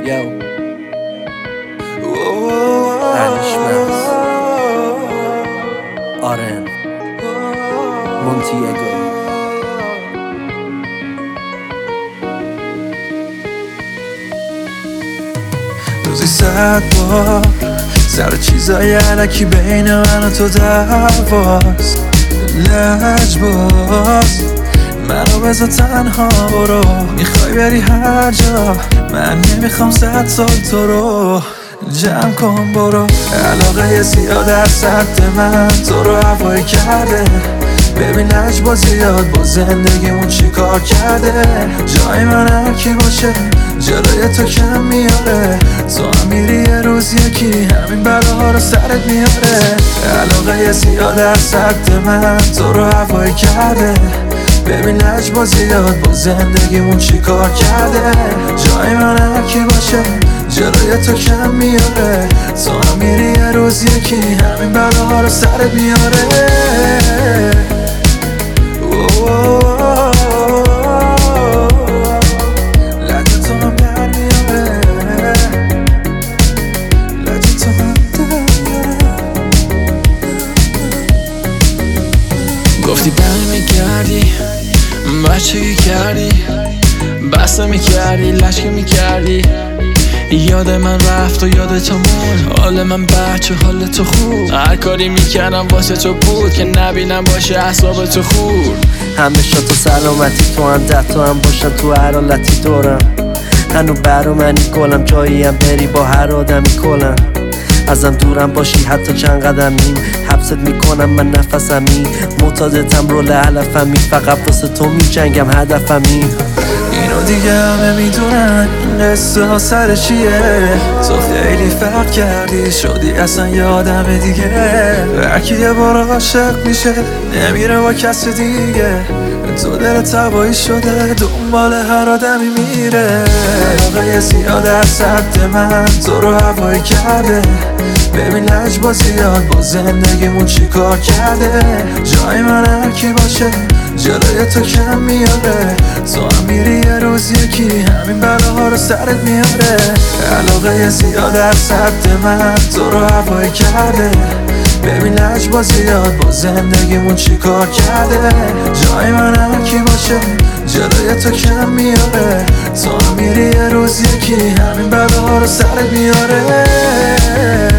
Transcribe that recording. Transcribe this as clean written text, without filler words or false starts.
Yo Anishmas Aren Montiego روزی 100 بار سر چیزای علکی بین من و تو دعواست لجباز منو بذار تنها برو میخوای بری هر جا من نمیخوام 100 سال تو رو جمع کن برو علاقه زیاد از سطح من تو رو هوایی کرده ببین لجباز زیاد با زندگیمون چی کار کرده جای من هر کی باشه جلوی تو کم میاره تو هم میری یه روز یکی همین بلاها رو سرت میاره علاقه زیاد از سطح من تو رو هوایی کرده ببین لجباز زیاد با زندگیمون چی کار کرده جای من هر کی باشه جلوی تو کم میاره تو هم میری یه روز یکی همین بلاها رو سرت میاره گفتی برمیگردی بچگی کردی بسته میکردی لشکه میکردی یاد من رفت و یاد تو موند حال من بچه حال تو خوب هر کاری میکردم واسه تو بود که نبینم باشه اعصاب تو خورد همیشه تو سلامتی تو هم 10 تا هم باشن تو هر حالتی دورم هنو برا منی گلم جایی هم بری با هر آدمی کلم ازم دورم باشی حتی چند قدمی حبست میکنم من نفسمی معتادتم رول علفمی فقط واسه تو میجنگم هدفمی اینو دیگه همه میدونن این قصه ها سر چیه تو خیلی فرق کردی شدی اصلا یه آدم دیگه هرکی یه بار عاشق میشه نمیره با کس دیگه تو دلت هوایی شده دنبال هر آدمی میره علاقه زیاد از سطح من تو رو هوایی کرده ببین لجباز زیاد با زندگیمون چی کار کرده جای من هر کی باشه جلوی تو کم میاره تو هم میری یه روز یکی همین بلاها رو سرت میاره علاقه زیاد از سطح من تو رو هوایی کرده ببین لجباز زیاد با زندگیمون چی کار کرده جای من هر کی باشه جلوی تو کم میاره تو هم میری یه روز یکی همین بلاها رو سرت میاره